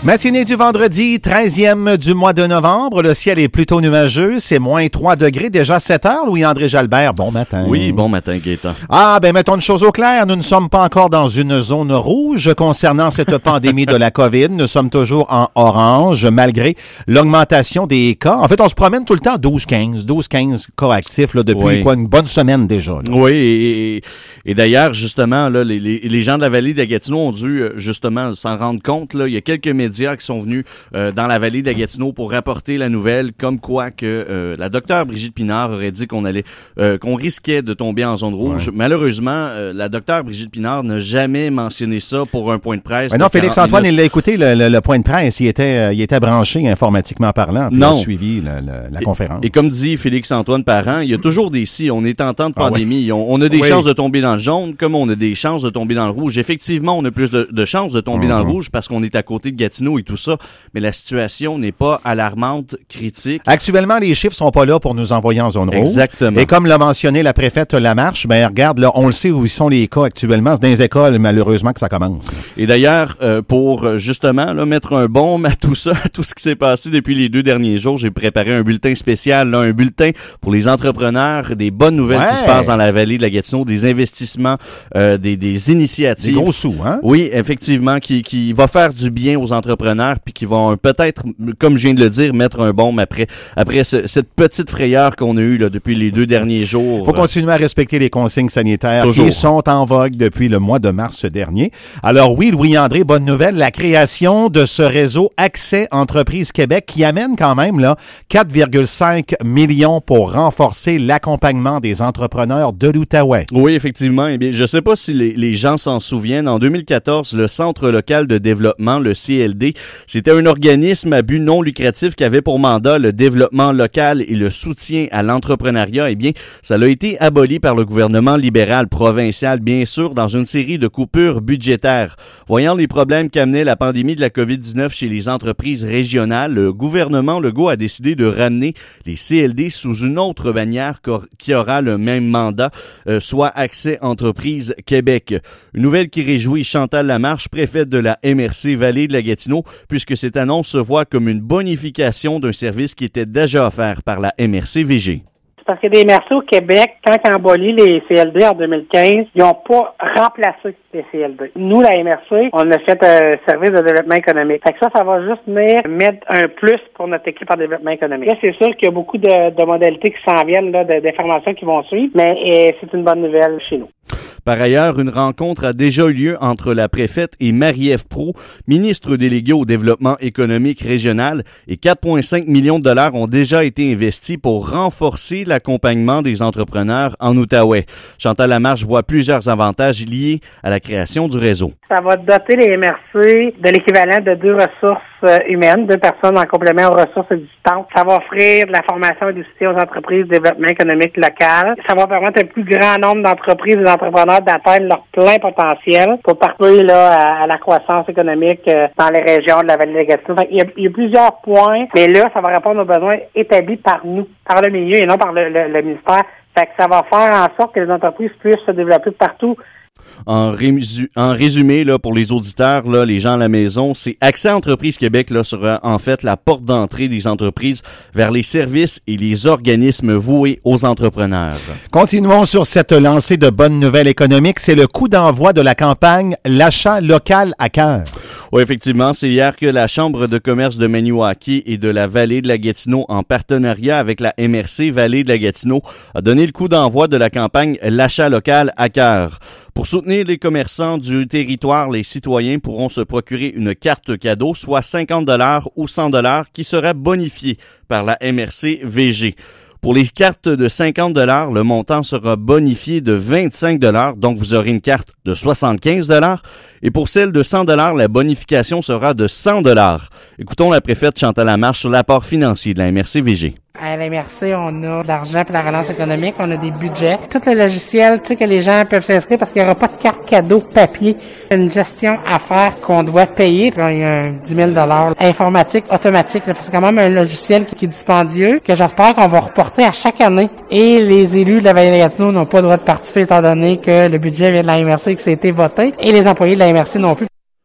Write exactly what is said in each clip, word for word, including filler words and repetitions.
Matinée du vendredi, treizième du mois de novembre. Le ciel est plutôt nuageux. C'est moins trois degrés, déjà sept heures. Louis-André Jalbert, bon matin. Oui, bon matin, Gaétan. Ah, ben mettons une chose au clair. Nous ne sommes pas encore dans une zone rouge concernant cette pandémie de la COVID. Nous sommes toujours en orange, malgré l'augmentation des cas. En fait, on se promène tout le temps douze quinze, douze quinze cas actifs là, depuis oui. quoi, une bonne semaine déjà. Là. Oui, et, et, et d'ailleurs, justement, là, les, les, les gens de la vallée de la Gatineau ont dû, justement, s'en rendre compte. Là, il y a quelques médias qui sont venus euh, dans la vallée de la Gatineau pour rapporter la nouvelle, comme quoi que euh, la docteure Brigitte Pinard aurait dit qu'on allait, euh, qu'on risquait de tomber en zone rouge. Ouais. Malheureusement, euh, la docteure Brigitte Pinard n'a jamais mentionné ça pour un point de presse. Mais non, Félix-Antoine, il l'a écouté, le, le, le point de presse. Il était, euh, il était branché informatiquement parlant. Puis non. Il a suivi la, la, la et, conférence. Et comme dit Félix-Antoine Parent, il y a toujours des si. On est en temps de pandémie. Ah ouais. on, on a des oui. chances de tomber dans le jaune, comme on a des chances de tomber dans le rouge. Effectivement, on a plus de, de chances de tomber mm-hmm. dans le rouge parce qu'on est à côté de Gatineau et tout ça. Mais la situation n'est pas alarmante, critique. Actuellement, les chiffres sont pas là pour nous envoyer en zone rouge. Exactement. Et comme l'a mentionné la préfète Lamarche, ben regarde, là, on le sait où sont les cas actuellement. C'est dans les écoles, malheureusement, que ça commence. Là. Et d'ailleurs, euh, pour justement là, mettre un baume à tout ça, à tout ce qui s'est passé depuis les deux derniers jours, j'ai préparé un bulletin spécial, là, un bulletin pour les entrepreneurs, des bonnes nouvelles ouais. qui se passent dans la vallée de la Gatineau, des investissements, euh, des, des initiatives. Des gros sous, hein? Oui, effectivement, qui, qui va faire du bien aux entrepreneurs, puis qui vont peut-être, comme je viens de le dire, mettre un baume après après ce, cette petite frayeur qu'on a eue là, depuis les deux derniers jours. Il faut continuer à respecter les consignes sanitaires Toujours. qui sont en vogue depuis le mois de mars dernier. Alors oui, Louis-André, bonne nouvelle, la création de ce réseau Accès Entreprises Québec qui amène quand même là quatre virgule cinq millions pour renforcer l'accompagnement des entrepreneurs de l'Outaouais. Oui, effectivement. Eh bien, je sais pas si les, les gens s'en souviennent. En deux mille quatorze, le Centre local de développement, le C L D, c'était un organisme à but non lucratif qui avait pour mandat le développement local et le soutien à l'entrepreneuriat. Eh bien, ça a été aboli par le gouvernement libéral provincial, bien sûr, dans une série de coupures budgétaires. Voyant les problèmes qu'amenait la pandémie de la covid dix-neuf chez les entreprises régionales, le gouvernement Legault a décidé de ramener les C L D sous une autre bannière qui aura le même mandat, euh, soit Accès Entreprises Québec. Une nouvelle qui réjouit Chantal Lamarche, préfète de la M R C Vallée de la Gatineau, puisque cette annonce se voit comme une bonification d'un service qui était déjà offert par la M R C V G. Parce que des M R C au Québec, quand ils ont aboli les C L D en deux mille quinze, ils n'ont pas remplacé les C L D. Nous, la M R C, on a fait un service de développement économique. Fait que ça, ça va juste venir mettre un plus pour notre équipe en développement économique. Là, c'est sûr qu'il y a beaucoup de, de modalités qui s'en viennent, là, de, d'informations qui vont suivre, mais et, c'est une bonne nouvelle chez nous. Par ailleurs, une rencontre a déjà eu lieu entre la préfète et Marie-Ève Proulx, ministre déléguée au développement économique régional, et quatre virgule cinq millions de dollars ont déjà été investis pour renforcer l'accompagnement des entrepreneurs en Outaouais. Chantal Lamarche voit plusieurs avantages liés à la création du réseau. Ça va doter les M R C de l'équivalent de deux ressources humaines, deux personnes en complément aux ressources existantes. Ça va offrir de la formation et du soutien aux entreprises de développement économique local. Ça va permettre à un plus grand nombre d'entreprises et d'entrepreneurs d'atteindre leur plein potentiel pour participer là, à, à la croissance économique euh, dans les régions de la vallée de la Gatineau. Il y a, il y a plusieurs points, mais là, ça va répondre aux besoins établis par nous, par le milieu et non par le, le, le ministère. Fait que ça va faire en sorte que les entreprises puissent se développer partout. En, rému- en résumé, là, pour les auditeurs, là, les gens à la maison, c'est Accès Entreprises Québec là, sera en fait la porte d'entrée des entreprises vers les services et les organismes voués aux entrepreneurs. Continuons sur cette lancée de bonnes nouvelles économiques. C'est le coup d'envoi de la campagne L'achat local à cœur. Oui, effectivement, c'est hier que la Chambre de commerce de Maniwaki et de la Vallée de la Gatineau, en partenariat avec la M R C Vallée de la Gatineau, a donné le coup d'envoi de la campagne L'achat local à cœur. Pour soutenir les commerçants du territoire, les citoyens pourront se procurer une carte cadeau, soit cinquante dollars ou cent dollars, qui sera bonifiée par la M R C V G. Pour les cartes de cinquante dollars, le montant sera bonifié de vingt-cinq dollars, donc vous aurez une carte de soixante-quinze dollars. Et pour celle de cent dollars, la bonification sera de cent dollars. Écoutons la préfète Chantal Lamarche sur l'apport financier de la M R C V G. À la M R C, on a de l'argent pour la relance économique, on a des budgets. Tout le logiciel, tu sais, que les gens peuvent s'inscrire parce qu'il n'y aura pas de carte cadeau papier. Une gestion à faire qu'on doit payer. Quand il y a dix mille dollars informatique, automatique. C'est quand même un logiciel qui est dispendieux, que j'espère qu'on va reporter à chaque année. Et les élus de la Vallée de la Gatineau n'ont pas le droit de participer étant donné que le budget vient de la M R C et que ça a été voté. Et les employés de la M R C non plus.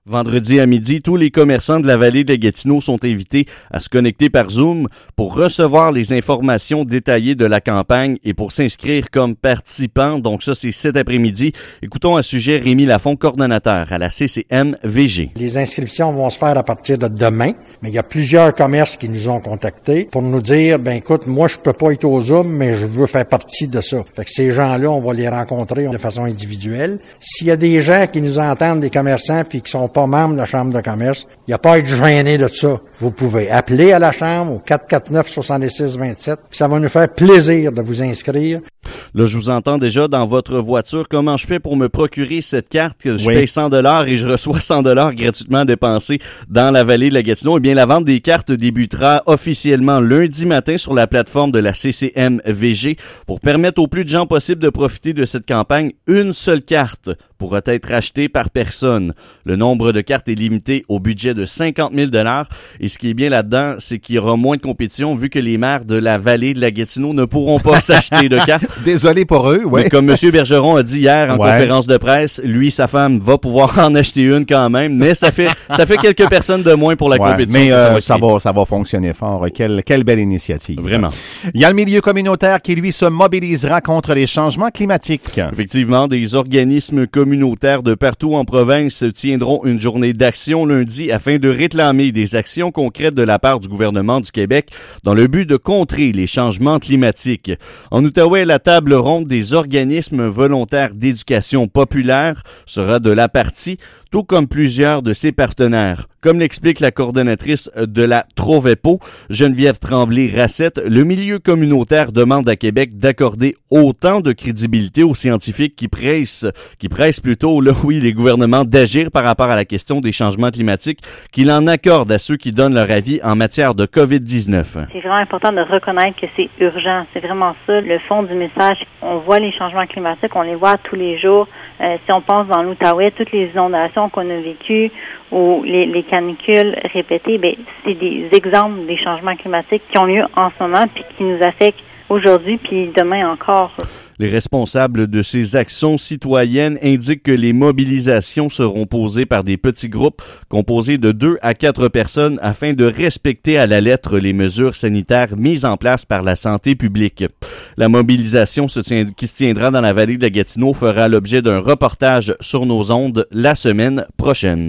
Vendredi à midi, tous les commerçants de la vallée de Gatineau sont invités à se connecter par Zoom pour recevoir les informations détaillées de la campagne et pour s'inscrire comme participant. Donc ça, c'est cet après-midi. Écoutons à ce sujet Rémi Lafont, coordonnateur à la C C M V G. Les inscriptions vont se faire à partir de demain, mais il y a plusieurs commerces qui nous ont contactés pour nous dire, ben écoute, moi je peux pas être au Zoom, mais je veux faire partie de ça. Fait que ces gens-là, on va les rencontrer de façon individuelle. S'il y a des gens qui nous entendent, des commerçants, puis qui sont pas membres de la Chambre de commerce, il n'y a pas à être gêné de ça. Vous pouvez appeler à la Chambre au quatre quatre neuf, six six deux sept, puis ça va nous faire plaisir de vous inscrire. Là, je vous entends déjà dans votre voiture. Comment je fais pour me procurer cette carte? Je oui. paye cent dollars et je reçois cent dollars gratuitement dépensés dans la vallée de la Gatineau. Eh bien, la vente des cartes débutera officiellement lundi matin sur la plateforme de la C C M V G. Pour permettre au plus de gens possible de profiter de cette campagne, une seule carte pourra être achetée par personne. Le nombre de cartes est limité au budget de cinquante mille dollars. Et ce qui est bien là-dedans, c'est qu'il y aura moins de compétition vu que les maires de la vallée de la Gatineau ne pourront pas s'acheter de cartes. Désolé pour eux, oui. Mais comme M. Bergeron a dit hier en ouais. conférence de presse, lui, sa femme va pouvoir en acheter une quand même, mais ça fait ça fait quelques personnes de moins pour la ouais, compétition. Mais euh, ça, va ça va ça va fonctionner fort. Quelle quelle belle initiative. Vraiment. Il y a le milieu communautaire qui lui se mobilisera contre les changements climatiques. Effectivement, des organismes communautaires de partout en province tiendront une journée d'action lundi afin de réclamer des actions concrètes de la part du gouvernement du Québec dans le but de contrer les changements climatiques. En Outaouais, la table ronde des organismes volontaires d'éducation populaire sera de la partie, tout comme plusieurs de ses partenaires. Comme l'explique la coordonnatrice de la Trovepo, Geneviève Tremblay-Rassette, le milieu communautaire demande à Québec d'accorder autant de crédibilité aux scientifiques qui pressent, qui pressent plutôt, là, oui, les gouvernements d'agir par rapport à la question des changements climatiques, qu'il en accorde à ceux qui donnent leur avis en matière de covid dix-neuf. C'est vraiment important de reconnaître que c'est urgent. C'est vraiment ça, le fond du message. On voit les changements climatiques, on les voit tous les jours. Euh, si on pense dans l'Outaouais, toutes les inondations qu'on a vécues ou les, les canicules répétées, ben c'est des exemples des changements climatiques qui ont lieu en ce moment puis qui nous affectent aujourd'hui puis demain encore. Les responsables de ces actions citoyennes indiquent que les mobilisations seront posées par des petits groupes composés de deux à quatre personnes afin de respecter à la lettre les mesures sanitaires mises en place par la santé publique. La mobilisation se tient, qui se tiendra dans la vallée de la Gatineau fera l'objet d'un reportage sur nos ondes la semaine prochaine.